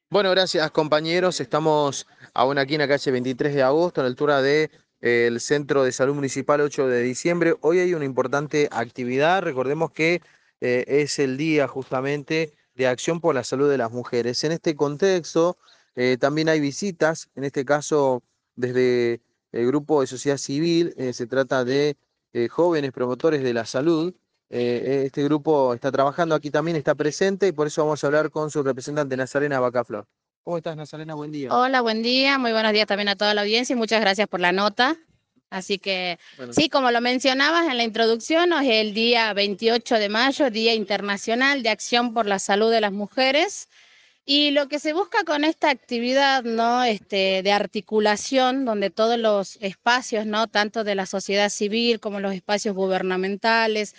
Bueno, gracias compañeros. Estamos aún aquí en la calle 23 de agosto, a la altura de, el Centro de Salud Municipal 8 de diciembre. Hoy hay una importante actividad. Recordemos que es el día justamente de acción por la salud de las mujeres. En este contexto también hay visitas, en este caso desde el grupo de sociedad civil. Se trata de jóvenes promotores de la salud. Este grupo está trabajando aquí también, está presente y por eso vamos a hablar con su representante, Nazarena Bacaflor. ¿Cómo estás, Nazarena? Buen día. Hola, buen día, muy buenos días también a toda la audiencia y muchas gracias por la nota. Así que Bueno, sí, como lo mencionabas en la introducción, hoy es el día 28 de mayo, Día Internacional de Acción por la Salud de las Mujeres. Y lo que se busca con esta actividad, ¿no? De articulación, donde todos los espacios, ¿no? Tanto de la sociedad civil como los espacios gubernamentales,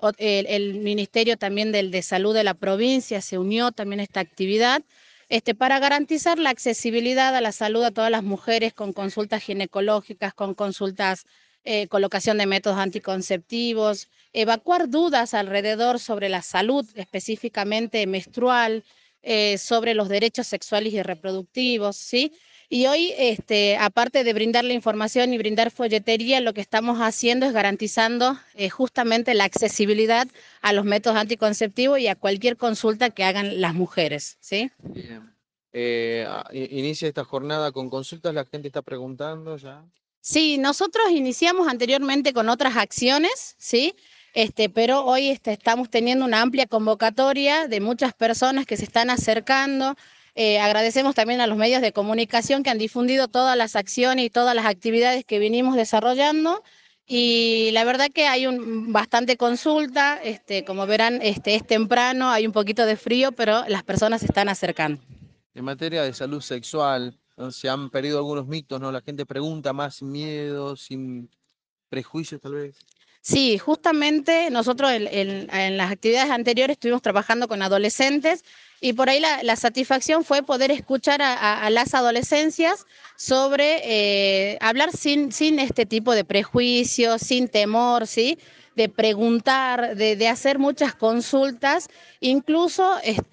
el Ministerio también de Salud de la provincia se unió también a esta actividad, para garantizar la accesibilidad a la salud a todas las mujeres con consultas ginecológicas, con consultas, colocación de métodos anticonceptivos, evacuar dudas alrededor sobre la salud específicamente menstrual, sobre los derechos sexuales y reproductivos, ¿sí? Y hoy, aparte de brindar la información y brindar folletería, lo que estamos haciendo es garantizando justamente la accesibilidad a los métodos anticonceptivos y a cualquier consulta que hagan las mujeres, ¿sí? bien. Inicia esta jornada con consultas, la gente está preguntando ya. Sí, nosotros iniciamos anteriormente con otras acciones, ¿sí? Pero hoy estamos teniendo una amplia convocatoria de muchas personas que se están acercando. Agradecemos también a los medios de comunicación que han difundido todas las acciones y todas las actividades que venimos desarrollando. Y la verdad que hay bastante consulta, como verán, es temprano, hay un poquito de frío, pero las personas se están acercando. En materia de salud sexual, ¿no? Se han perdido algunos mitos, ¿no? La gente pregunta más sin miedo, sin prejuicios tal vez. Sí, justamente nosotros en las actividades anteriores estuvimos trabajando con adolescentes y por ahí la satisfacción fue poder escuchar a las adolescencias sobre hablar sin este tipo de prejuicios, sin temor, ¿sí? De preguntar, de hacer muchas consultas, incluso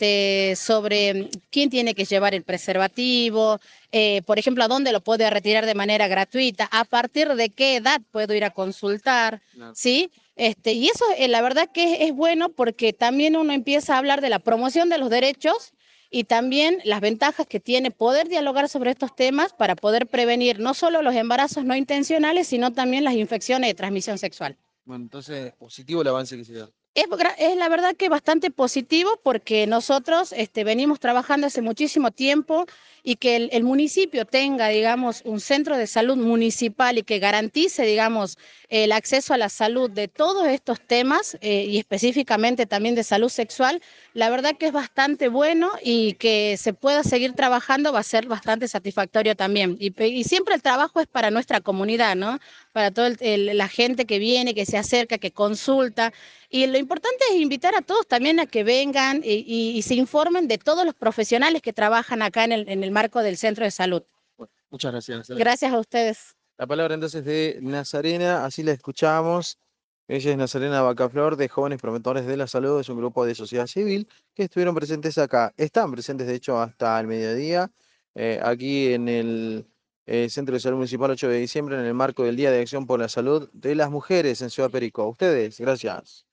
sobre quién tiene que llevar el preservativo, por ejemplo, a dónde lo puede retirar de manera gratuita, a partir de qué edad puedo ir a consultar. Claro. ¿Sí? Y eso la verdad que es bueno porque también uno empieza a hablar de la promoción de los derechos y también las ventajas que tiene poder dialogar sobre estos temas para poder prevenir no solo los embarazos no intencionales, sino también las infecciones de transmisión sexual. Bueno, entonces, positivo el avance que se da. Es la verdad que bastante positivo porque nosotros venimos trabajando hace muchísimo tiempo y que el municipio tenga, digamos, un centro de salud municipal y que garantice, digamos, el acceso a la salud de todos estos temas y específicamente también de salud sexual, la verdad que es bastante bueno y que se pueda seguir trabajando va a ser bastante satisfactorio también. Y siempre el trabajo es para nuestra comunidad, ¿no? Para toda la gente que viene, que se acerca, que consulta. Y lo importante es invitar a todos también a que vengan y se informen de todos los profesionales que trabajan acá en el marco del centro de salud. Bueno, muchas gracias, Nazarena. Gracias a ustedes. La palabra entonces de Nazarena, así la escuchamos. Ella es Nazarena Bacaflor, de Jóvenes Promotores de la Salud, es un grupo de sociedad civil que estuvieron presentes acá. Están presentes, de hecho, hasta el mediodía, aquí en el Centro de Salud Municipal 8 de diciembre, en el marco del Día de Acción por la Salud de las Mujeres en Ciudad Perico. Ustedes, gracias.